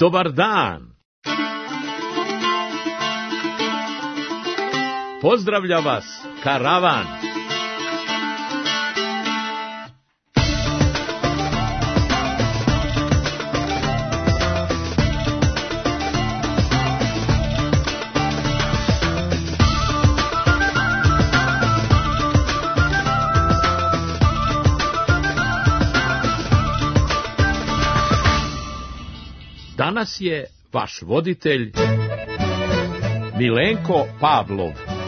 Dobar dan! Pozdravlja vas karavan! Danas je vaš voditelj Milenko Pavlov.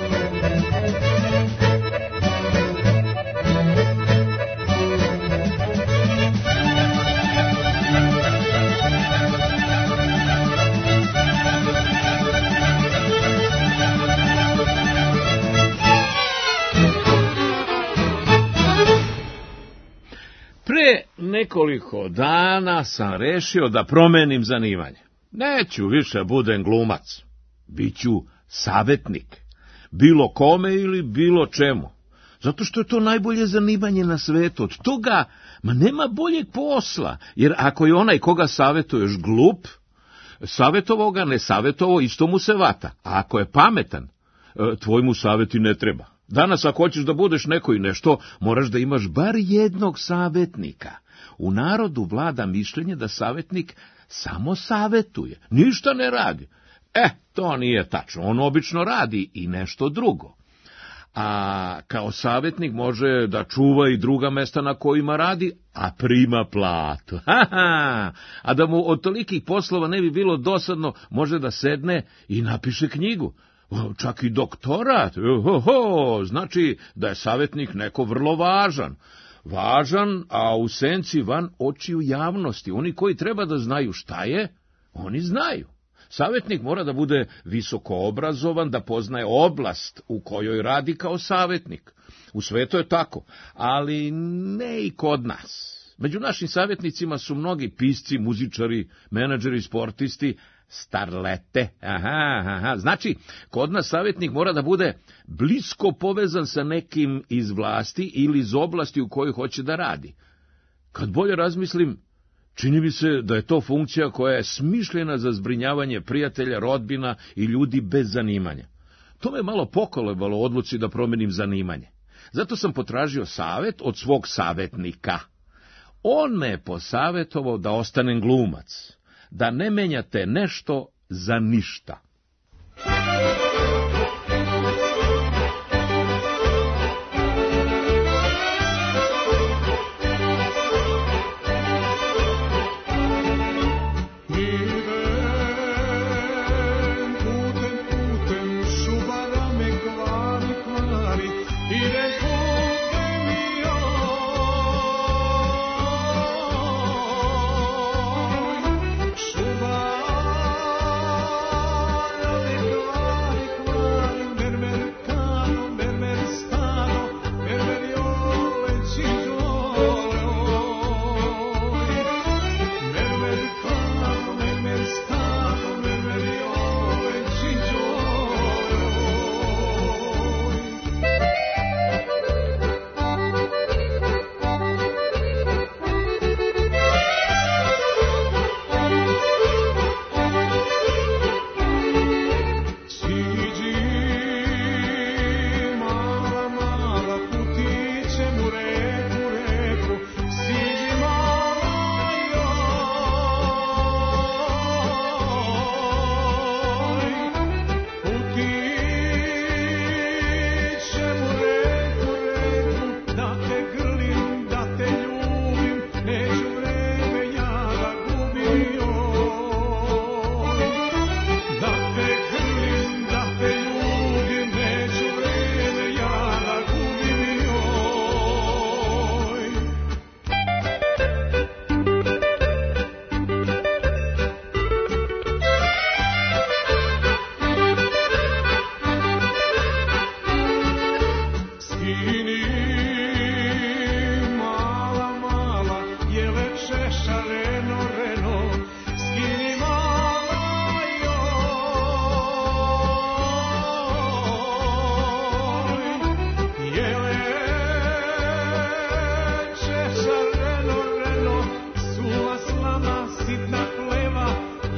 Pre nekoliko dana sam rešio da promenim zanimanje. Neću više budem glumac. Biću savetnik. Bilo kome ili bilo čemu. Zato što je to najbolje zanimanje na svetu. Od toga nema boljeg posla. Jer ako je onaj koga savetuješ glup, savjetovao ga, ne savjetovao, isto mu se vata. A ako je pametan, tvoj mu savjet i ne treba. Danas, ako hoćeš da budeš neko i nešto, moraš da imaš bar jednog savjetnika. U narodu vlada mišljenje da savjetnik samo savjetuje, ništa ne radi. To nije tačno, on obično radi i nešto drugo. A kao savjetnik može da čuva i druga mesta na kojima radi, a prima platu. A da mu od tolikih poslova ne bi bilo dosadno, može da sedne i napiše knjigu. Čak i doktorat. Znači da je savjetnik neko vrlo važan. Važan, a u senci van očiju javnosti. Oni koji treba da znaju šta je, oni znaju. Savjetnik mora da bude visoko obrazovan, da poznaje oblast u kojoj radi kao savjetnik. U svetu je tako, ali ne i kod nas. Među našim savjetnicima su mnogi pisci, muzičari, menadžeri, sportisti, starlete. Znači, kod nas savjetnik mora da bude blisko povezan sa nekim iz vlasti ili iz oblasti u kojoj hoće da radi. Kad bolje razmislim, čini mi se da je to funkcija koja je smišljena za zbrinjavanje prijatelja, rodbina i ljudi bez zanimanja. To me malo pokolebalo u odluci da promenim zanimanje. Zato sam potražio savjet od svog savjetnika. On me je posavjetovao da ostanem glumac, da ne menjate nešto za ništa.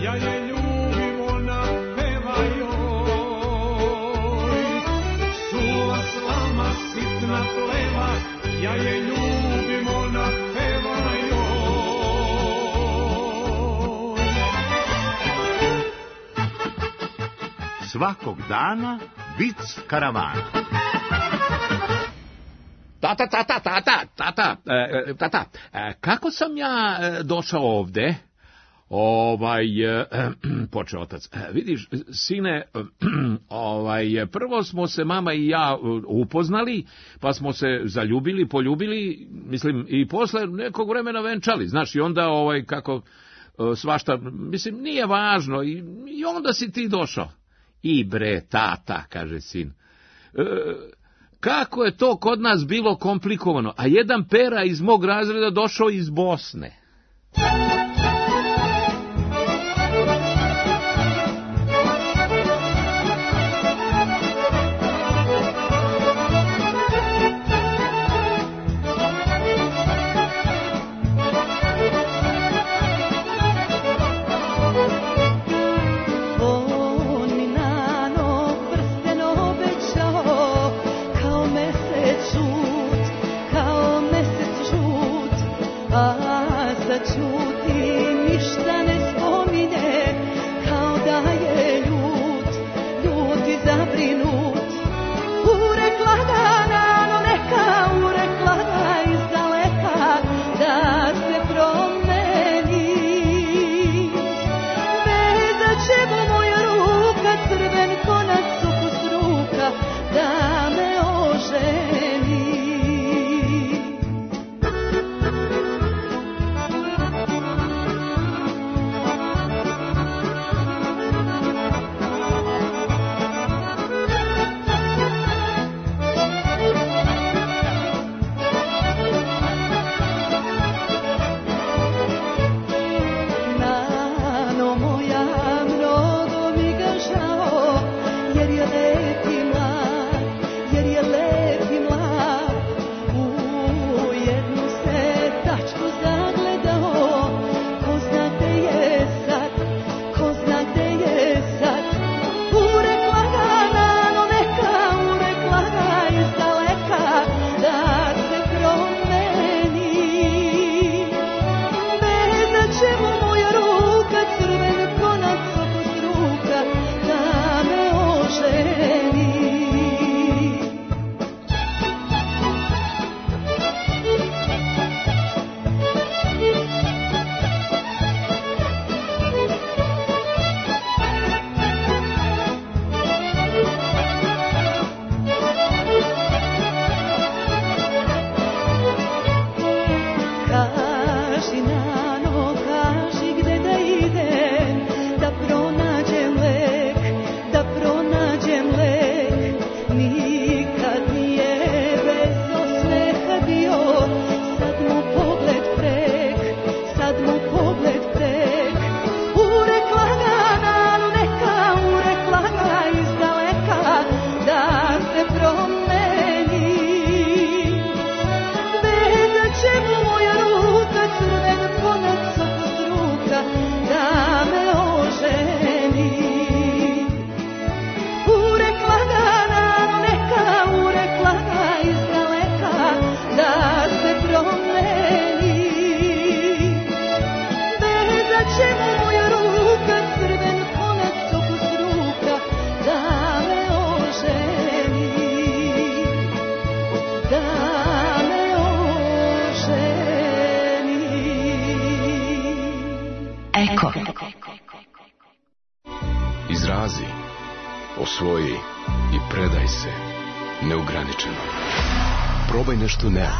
ja je ljubim, ona peva joj. Suva slama, sitna pleva, ja je ljubim, ona peva joj. Svakog dana vic karavana. Tata, kako sam ja došao ovde? Počeo otac. Vidiš, sine, prvo smo se mama i ja upoznali, pa smo se zaljubili, poljubili, mislim, i posle nekog vremena venčali, znaš, i onda, kako svašta, mislim, nije važno, i onda si ti došao. I bre, tata, kaže sin, kako je to kod nas bilo komplikovano, a jedan Pera iz mog razreda došao iz Bosne. Izrazi, osvoji i predaj se neograničeno. Probaj nešto Neo.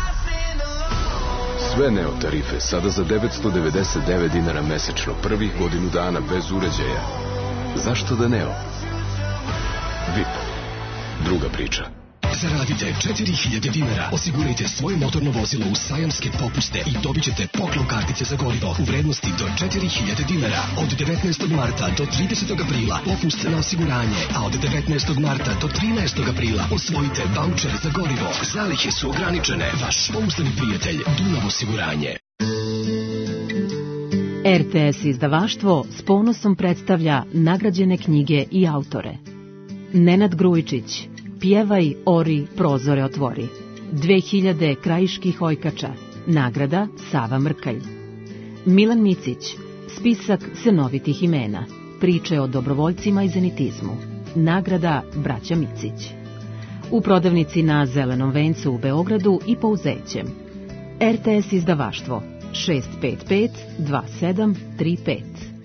Sve Neo tarife sada za 999 dinara mesečno, prvih godinu dana bez uređaja. Zašto da Neo? VIP. Druga priča. Zaradite 4000 dinara, osigurajte svoje motorno vozilo u sajamske popuste i dobit ćete poklon kartice za gorivo u vrednosti do 4000 dinara. Od 19. marta do 30. aprila popust na osiguranje, a od 19. marta do 13. aprila osvojite vaučer za gorivo. Zalihe su ograničene. Vaš pouzdani prijatelj Dunav osiguranje. RTS izdavaštvo s ponosom predstavlja nagrađene knjige i autore. Nenad Grujičić, Pjevaj, ori, prozore otvori. 2000 krajiških ojkača. Nagrada Sava Mrkalj. Milan Micić, Spisak senovitih imena. Priče o dobrovoljcima i zenitizmu. Nagrada Braća Micić. U prodavnici na Zelenom vencu u Beogradu i Pouzećem. RTS izdavaštvo 655 2735.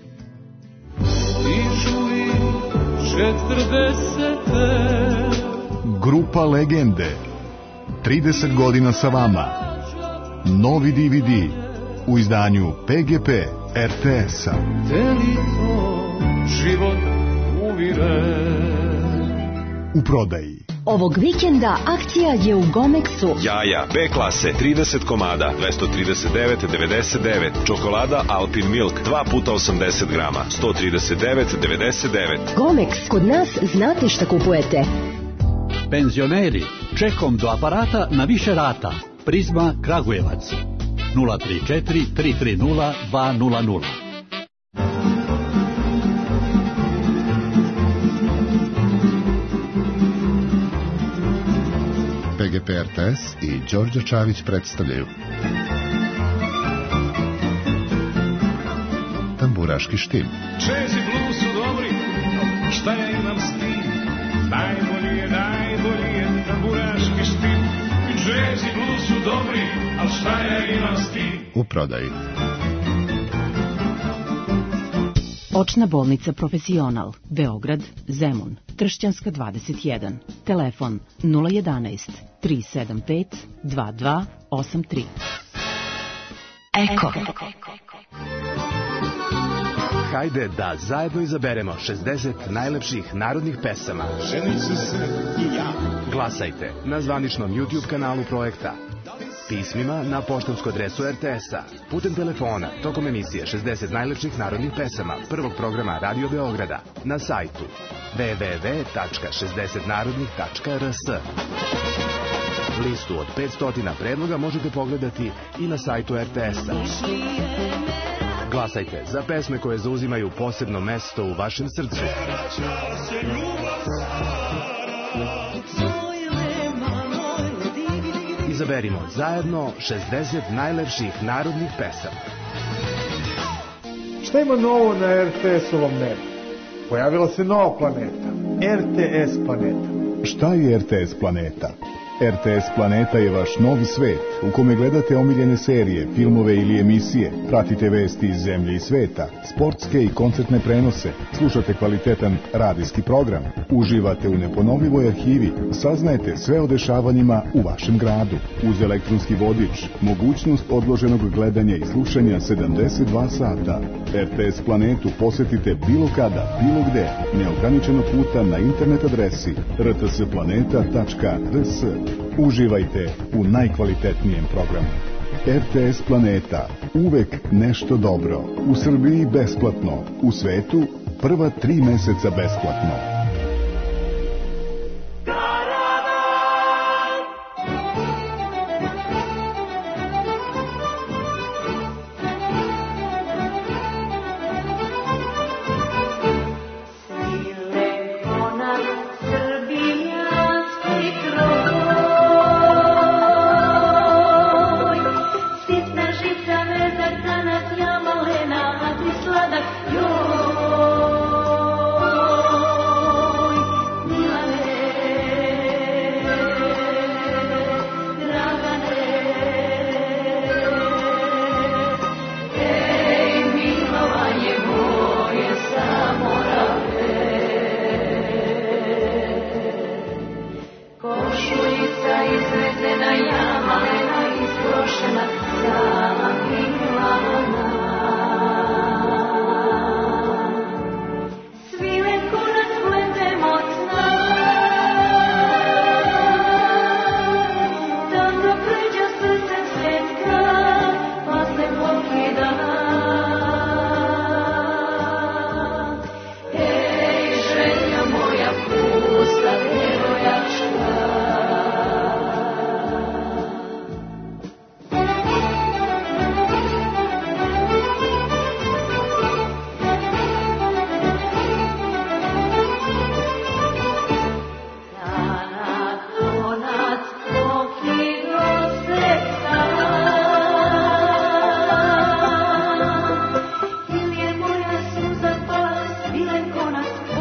Grupa Legende. 30 godina sa vama. Novi DVD u izdanju PGP RTS-a. U prodaji. Ovog vikenda akcija je u Gomexu. Jaja B klase 30 komada 239,99. Čokolada Alpin Milk 2 puta 80 grama 139,99. Gomex, kod nas znate šta kupujete. Penzioneri, čekom do aparata na više rata. Prizma Kragujevac 034 330 200. PGP RTS i Đorđe Čavić predstavljaju Tamburaški štim. Jazz i blues su dobri, šta ja imam s tim? Najbolji je tamburaški štim. Jazz i blues su dobri, al šta ja imam s tim? U prodaji. Očna bolnica Profesional, Beograd, Zemun, Tršćanska 21, telefon 011 375 2283. Eko. Hajde da zajedno izaberemo 60 najlepših narodnih pesama. Ženit ću se i ja. Glasajte na zvaničnom YouTube kanalu projekta. Pismima na poštansku adresu RTS-a, putem telefona, tokom emisije 60 najlepših narodnih pesama prvog programa Radio Beograda, na sajtu www.60narodnih.rs. Listu od 500 predloga možete pogledati i na sajtu RTS-a. Glasajte za pesme koje zauzimaju posebno mesto u vašem srcu. Izaberimo zajedno 60 najlepših narodnih pesama. Šta ima novo na RTS-ovom nebu? Pojavila se nova planeta, RTS planeta. Šta je RTS planeta? RTS planeta je vaš novi svet u kome gledate omiljene serije, filmove ili emisije, pratite vesti iz zemlje i sveta, sportske i koncertne prenose, slušate kvalitetan radijski program, uživate u neponovljivoj arhivi, saznajete sve o dešavanjima u vašem gradu. Uz elektronski vodič, mogućnost odloženog gledanja i slušanja 72 sata. RTS planetu posetite bilo kada, bilo gde, neograničeno puta na internet adresi rtsplaneta.rs. Uživajte u najkvalitetnijem programu. RTS planeta, uvek nešto dobro. U Srbiji besplatno, u svetu prva 3 meseca besplatno.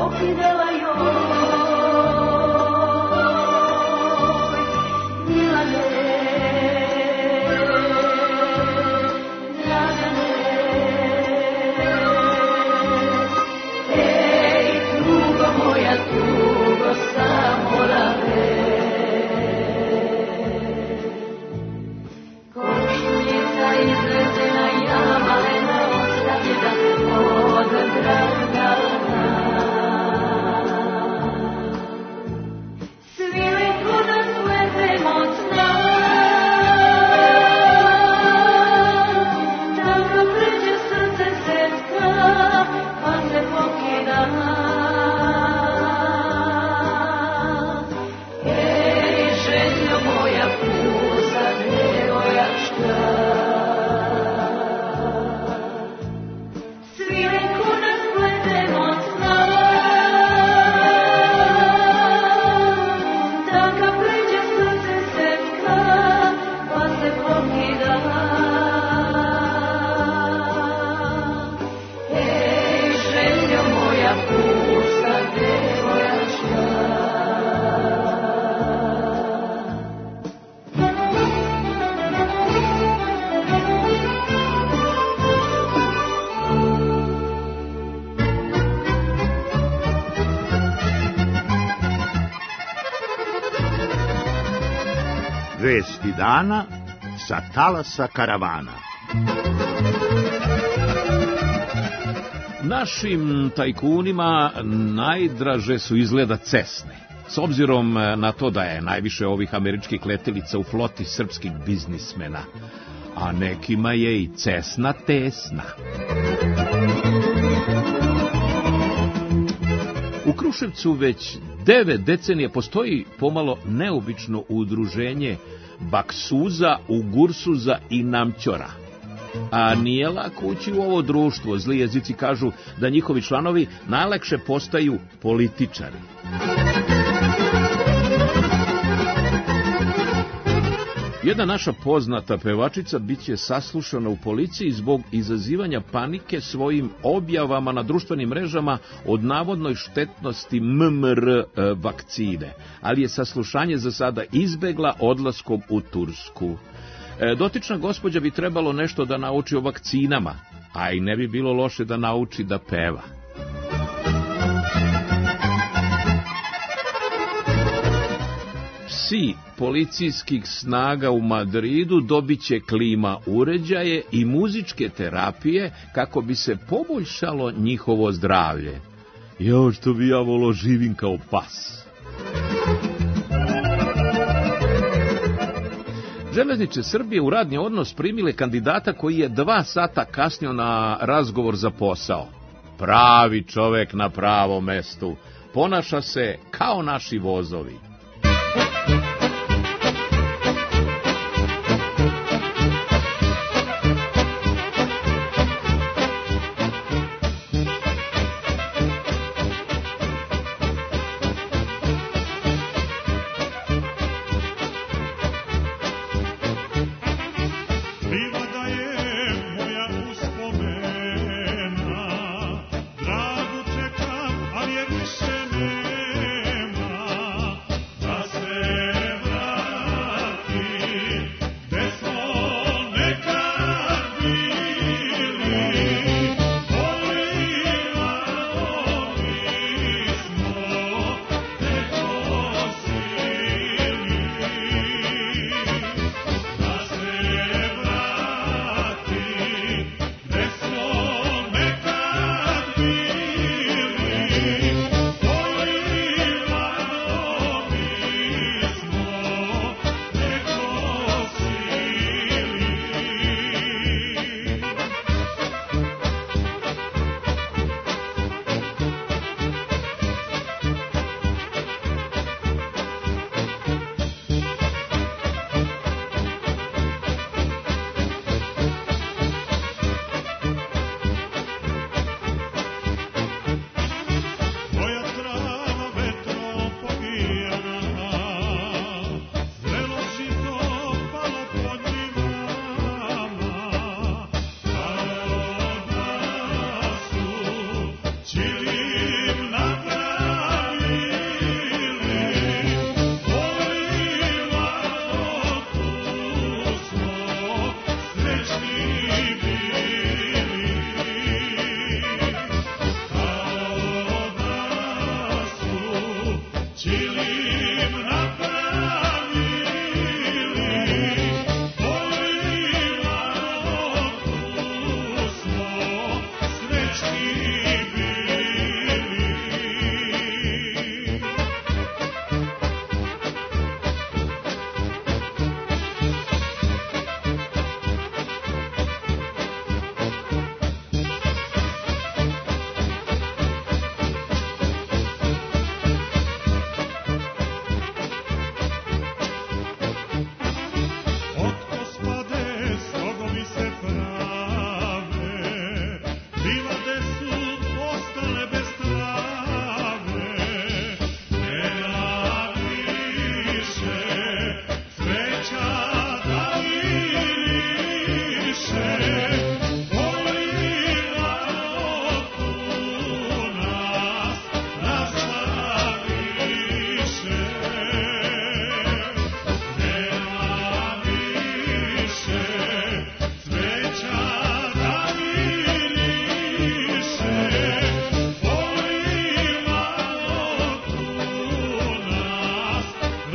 pokidala joj. Milane, Dragane, ej, tugo moja, tugo samorave. Košuljica izvezena, ja malena ostavljena od Dragana. Svilenko da slepem od sna, da ga pređe srce setka, pa se pokida. Ej, željo moja puza devojačka, svilenko da spletem od sna, da ga pređe srce setka, pa se pokida. Ej, željo moja puza devojačka. Vesti dana sa talasa karavana. Našim tajkunima najdraže su izgleda cesne. S obzirom na to da je najviše ovih američkih letelica u floti srpskih biznismena, a nekima je i cesna tesna. U Kruševcu već 9 decenija postoji pomalo neobično udruženje baksuza, ugursuza i namćora. A nije lako ući u ovo društvo. Zli jezici kažu da njihovi članovi najlakše postaju političari. Jedna naša poznata pevačica biće saslušana u policiji zbog izazivanja panike svojim objavama na društvenim mrežama od navodnoj štetnosti MMR vakcine, ali je saslušanje za sada izbegla odlaskom u Tursku. Dotična gospođa bi trebalo nešto da nauči o vakcinama, a i ne bi bilo loše da nauči da peva. Psi policijskih snaga u Madridu dobit će klima uređaje i muzičke terapije kako bi se poboljšalo njihovo zdravlje. Jo, što bi ja volio, živim kao pas. Železnice Srbije u radni odnos primile kandidata koji je 2 sata kasnio na razgovor za posao. Pravi čovek na pravom mestu. Ponaša se kao naši vozovi. Čilim na Čilim napravili, volila tu smo srećni bili. Otko spade, stogovi se prave, livade su ostale bez trave. Nema više cveća da miriše, volila tu nas rastaviše. Nema više cveća da miriše, volila tu nas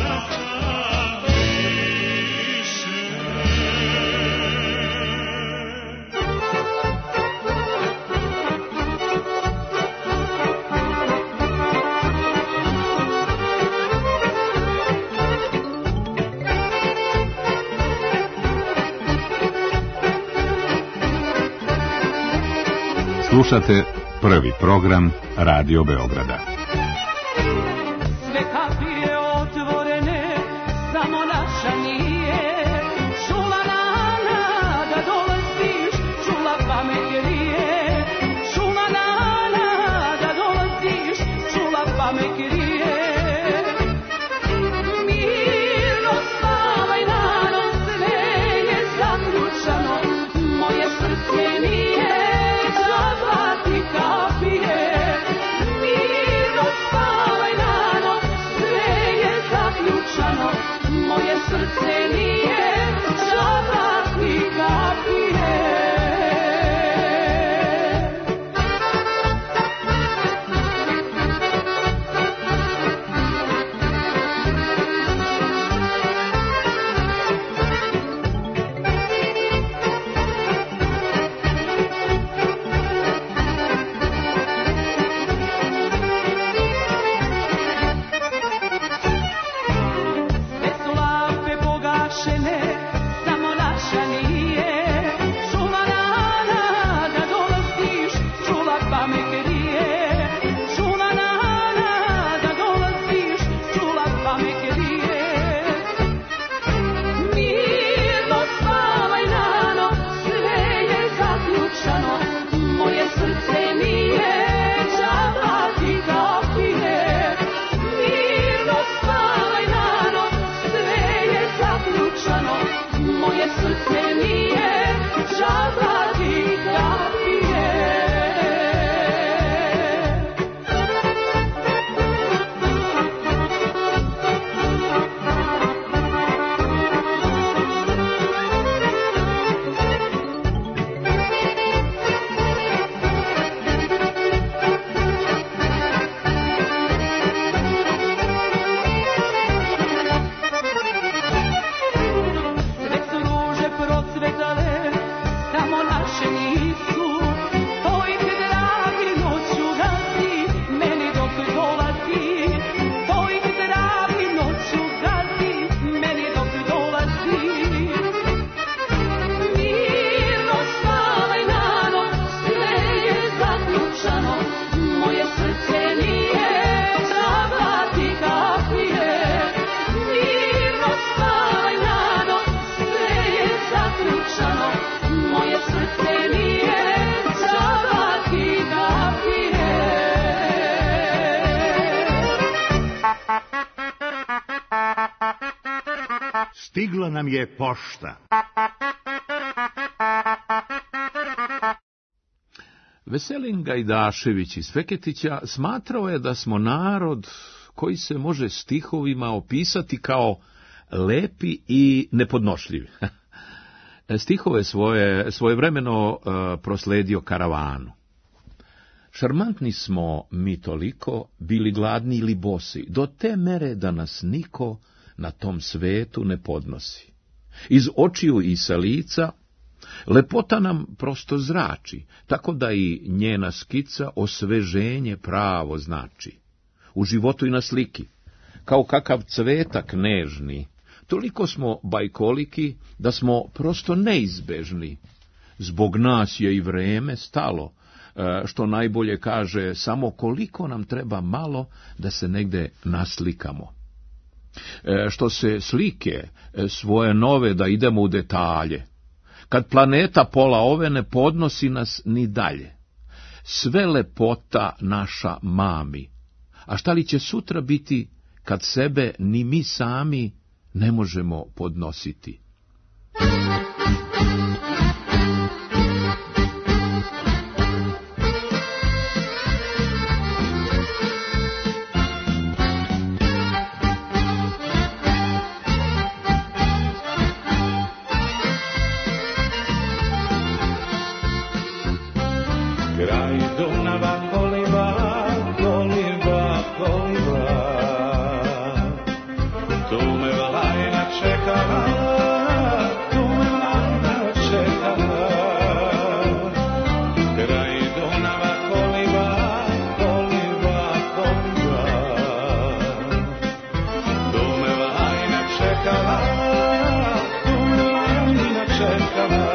Slušate prvi program Radio Beograda. Sve kapije otvorene, samo naša nije. Čula nana da dolaziš, čula pamet grije. Čula nana da dolaziš, čula pamet grije. Mirno spavaj nano, sve je zaključano, moje srce nije džaba ti kapije. Mirno spavaj nano, sve je zaključano, moje srce nije džaba ti kapije. Sve su lampe pogašene, samo naša nije. Čula nana da dolaziš, čula pamet grije. Čula nana da dolaziš, čula pamet grije. Mirno spavaj nano, sve je zaključano, moje srce nije džaba ti kapije. Mirno spavaj nano, sve je zaključano, moje srce nije džaba ti kapije. Sve su ruže procvetale, samo naše nisu. Tvoj te dragi noću gazi, meni dok dolazi. Tvoj te dragi noću gazi, meni dok dolazi. Mirno spavaj nano, sve je zaključano, moje srce nije džaba ti kapije. Mirno spavaj nano, sve je zaključano, moje srce nije džaba ti kapije. Stigla nam je pošta. Veselin Gajdašević iz Feketića smatrao je da smo narod koji se može stihovima opisati kao lepi i nepodnošljivi. Stihove svojevremeno prosledio Karavanu. Šarmantni smo mi toliko, bili gladni ili bosi, do te mere da nas niko na tom svetu ne podnosi. Iz očiju i sa lica lepota nam prosto zrači, tako da i njena skica osveženje pravo znači. U životu i na sliki, kao kakav cvetak nežni, toliko smo bajkoliki da smo prosto neizbežni. Zbog nas je i vreme stalo, što najbolje kaže samo koliko nam treba malo da se negde naslikamo. Što se slike svoje nove da idemo u detalje, kad planeta pola ove ne podnosi nas ni dalje. Sve lepota naša mami, a šta li će sutra biti kad sebe ni mi sami ne možemo podnositi? Kraj Dunava koliba, koliba, koliba, tu me lajna čekala, tu me lajna čekala. Kraj Dunava koliba, koliba, koliba, tu me lajna čekala, tu me lajna čekala.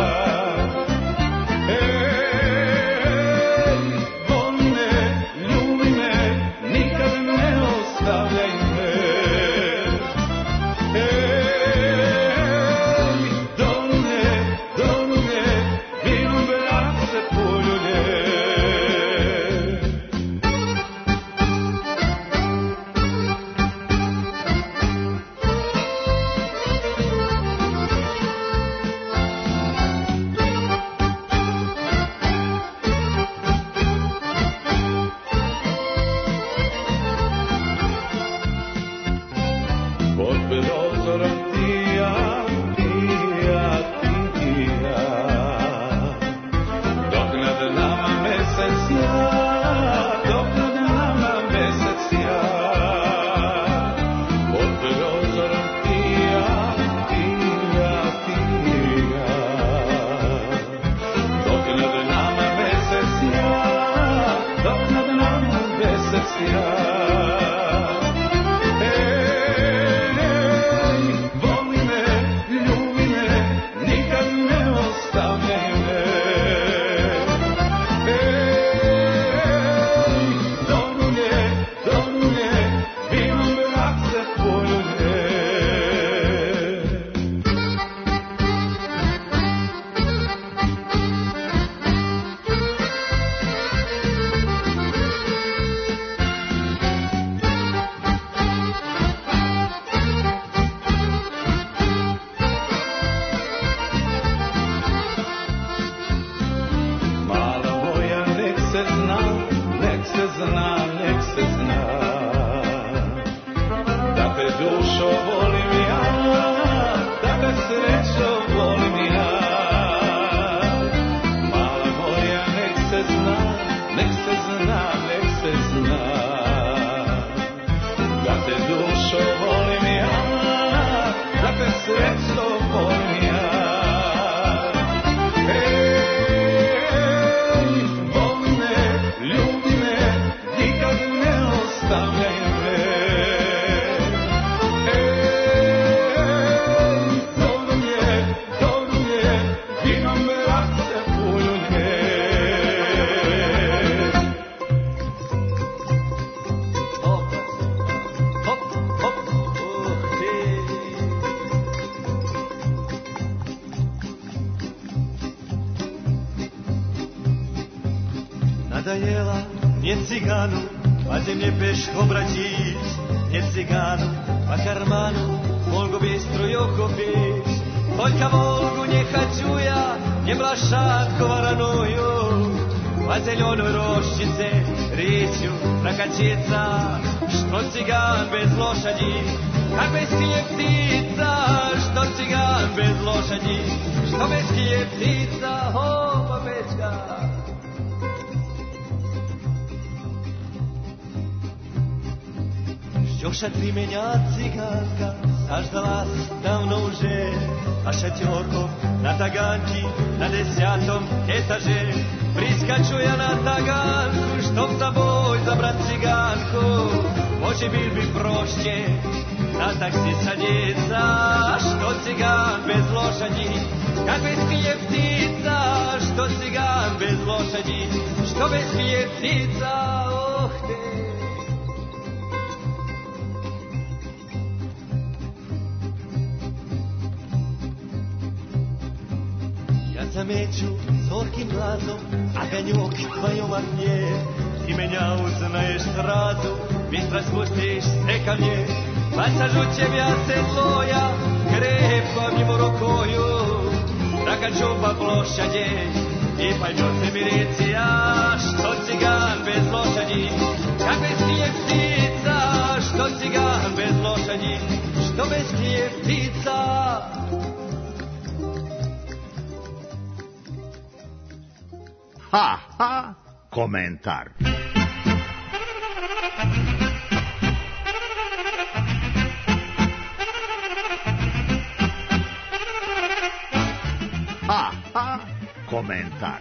Nadajela, nie cyganu, pazi mnie peško braćić, nie cyganu, pa karmanu, Volgo bistro joko pić, Voljka Volgu nje hačuja, nje blašatko varanoju, pa zeljonoj roščice, riću, rakačica, što cigan bez lošadji, kakve skije ptica, što cigan bez lošadji, što me skije ptica, ho, pa pečka. Došla trimenja ciganka, saždala davno уже, a šatjorko na taganki, na 10. etaže. Priskaču ja na taganku, što s taboj zabrat ciganku, može bi prošće, na taksi sa djeca, što cigan bez lošadji, kakve smije ptica, što cigan bez lošadji, što bez smije ptica, oh te. Zameću zorkim glazom, a ganjok tvojom ahnje. Ti menja uznaješ stradu, bistra spustiš sekavlje. Pa sa žućem ja se tvoja, krepko mimo rokoju. Taka čupa plošadje, i pa ljote miricija, što cigan bez lošadji. Kakve skije ptica, što cigan bez lošadji, što bez skije ptica. Ha, ha, komentar. Ha, ha, komentar.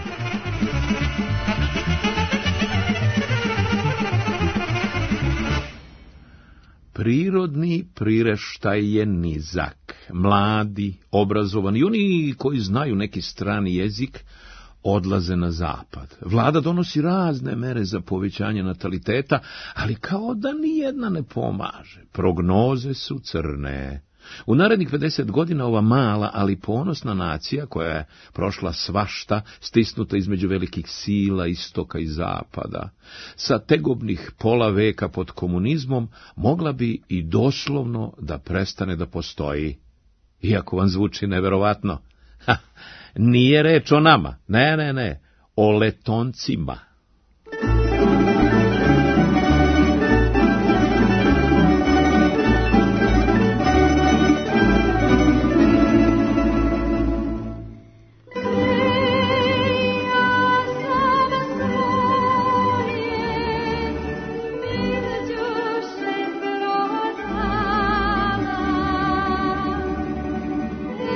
Prirodni priraštaj je nizak. Mladi, obrazovani, oni koji znaju neki strani jezik, odlaze na zapad. Vlada donosi razne mere za povećanje nataliteta, ali kao da nijedna ne pomaže. Prognoze su crne. U narednih 50 godina ova mala, ali ponosna nacija, koja je prošla svašta, stisnuta između velikih sila, istoka i zapada, sa tegobnih pola veka pod komunizmom, mogla bi i doslovno da prestane da postoji. Iako vam zvuči neverovatno. Ha, nije reč o nama, ne, o Letoncima.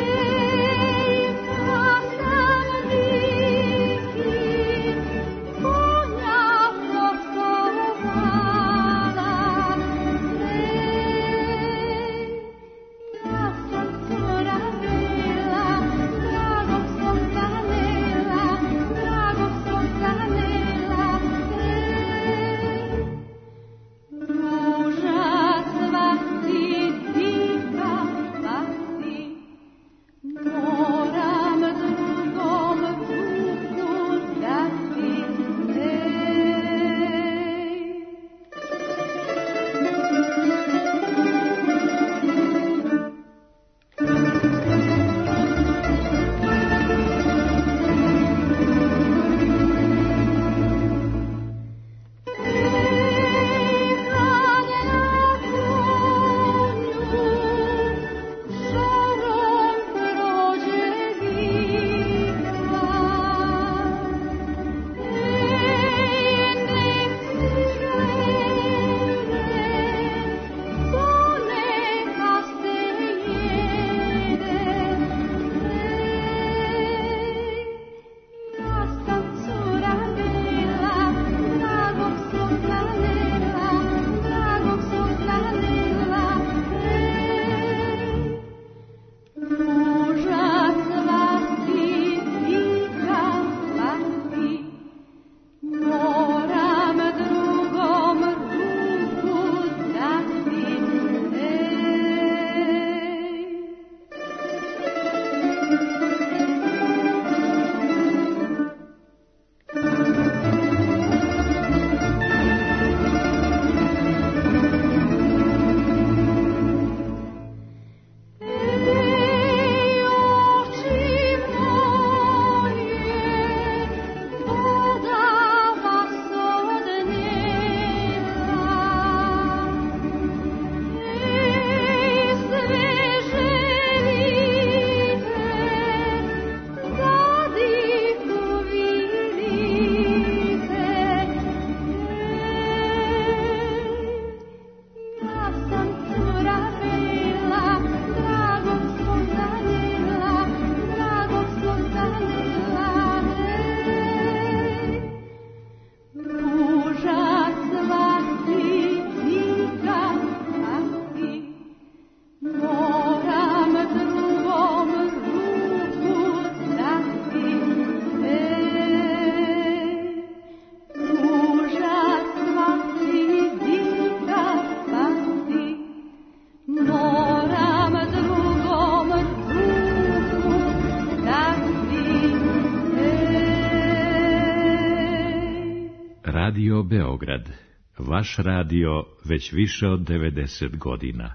Oh Radio Beograd. Vaš radio već više od 90 godina.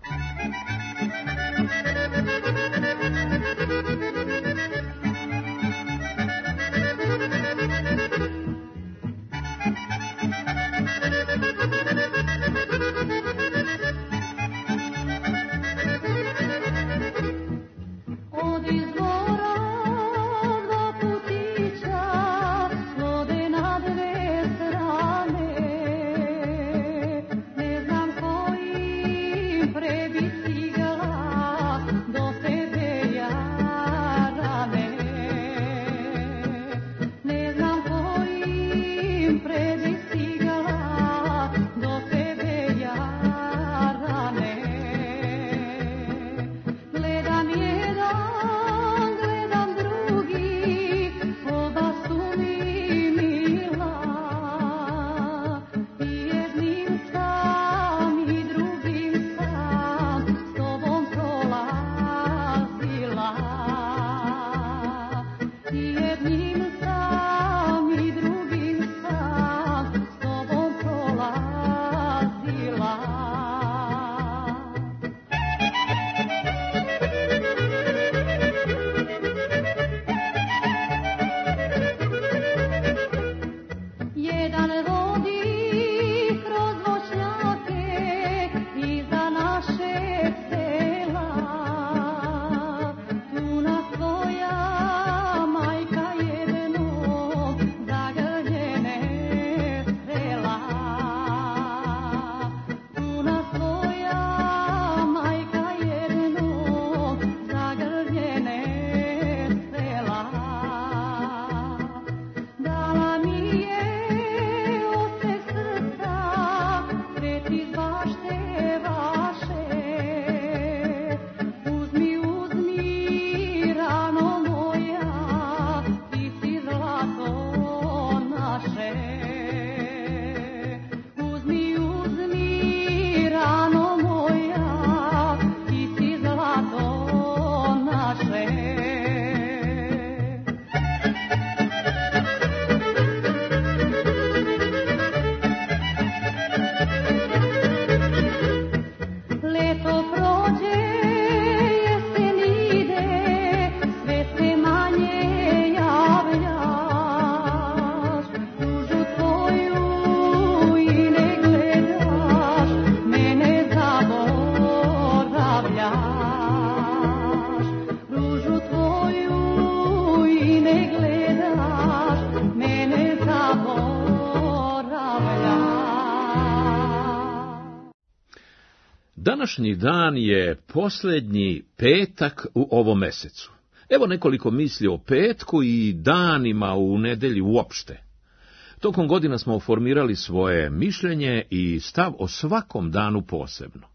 Današnji dan je posljednji petak u ovom mesecu. Evo nekoliko misli o petku i danima u nedelji uopšte. Tokom godina smo formirali svoje mišljenje i stav o svakom danu posebno.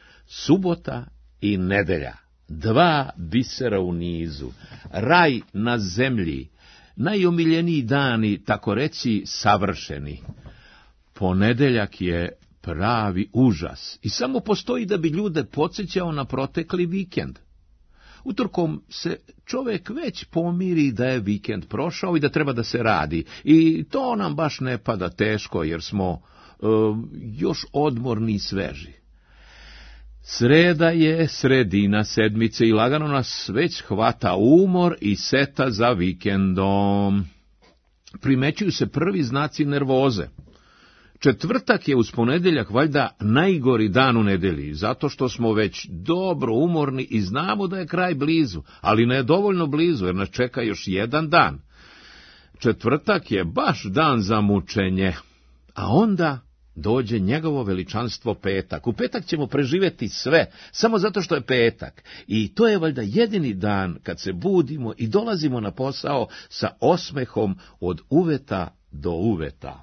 Subota i nedelja, dva bisera u nizu, raj na zemlji, najomiljeniji dani, tako reći, savršeni. Ponedeljak je pravi užas i samo postoji da bi ljude podsjećao na protekli vikend. Utorkom se čovjek već pomiri da je vikend prošao i da treba da se radi, i to nam baš ne pada teško jer smo još odmorni i sveži. Sreda je sredina sedmice i lagano nas već hvata umor i seta za vikendom. Primećuju se prvi znaci nervoze. Četvrtak je uz ponedeljak valjda najgori dan u nedelji, zato što smo već dobro umorni i znamo da je kraj blizu, ali ne dovoljno blizu jer nas čeka još jedan dan. Četvrtak je baš dan za mučenje, a onda dođe njegovo veličanstvo petak. U petak ćemo preživjeti sve, samo zato što je petak. I to je valjda jedini dan kad se budimo i dolazimo na posao sa osmehom od uveta do uveta.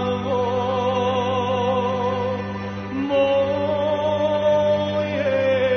Moje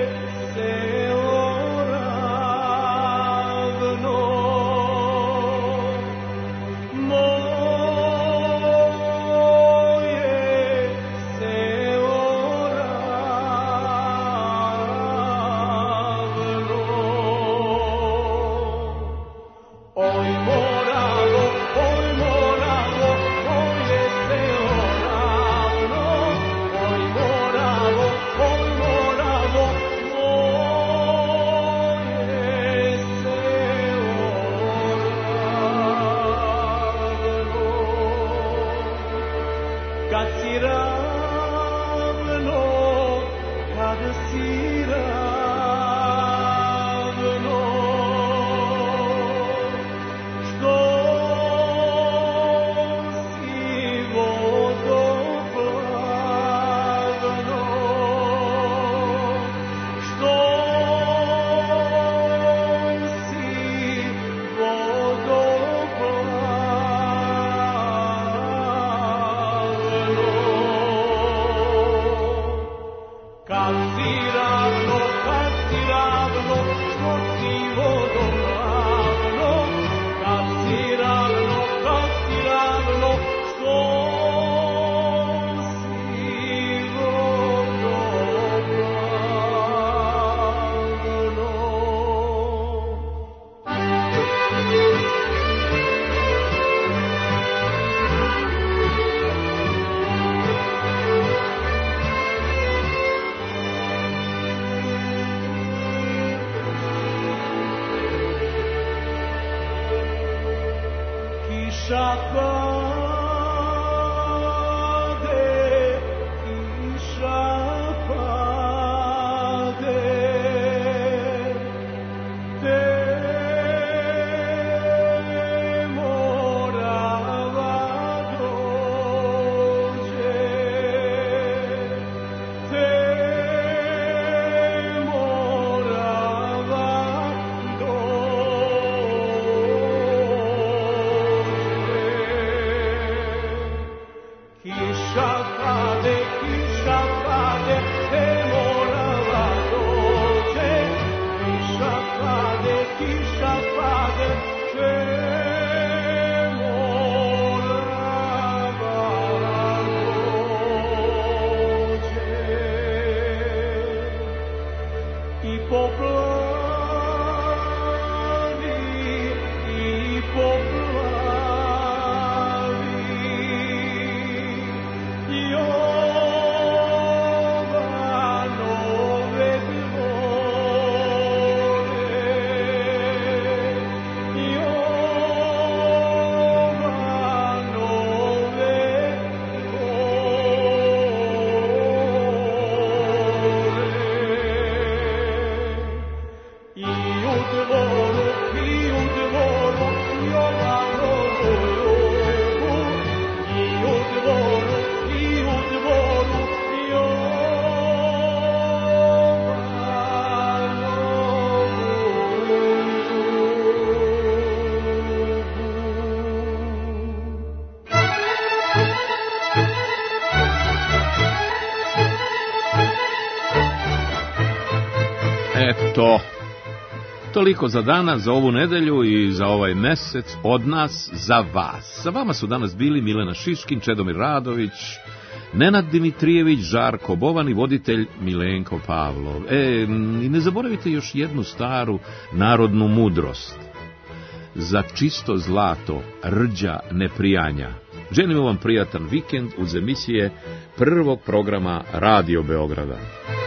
Eto, toliko za danas, za ovu nedelju i za ovaj mesec od nas za vas. Sa vama su danas bili Milena Šiškin, Čedomir Radović, Nenad Dimitrijević, Žarko Bovan i voditelj Milenko Pavlov. I ne zaboravite još jednu staru narodnu mudrost. Za čisto zlato rđa ne prijanja. Želimo vam prijatan vikend uz emisije prvog programa Radio Beograda.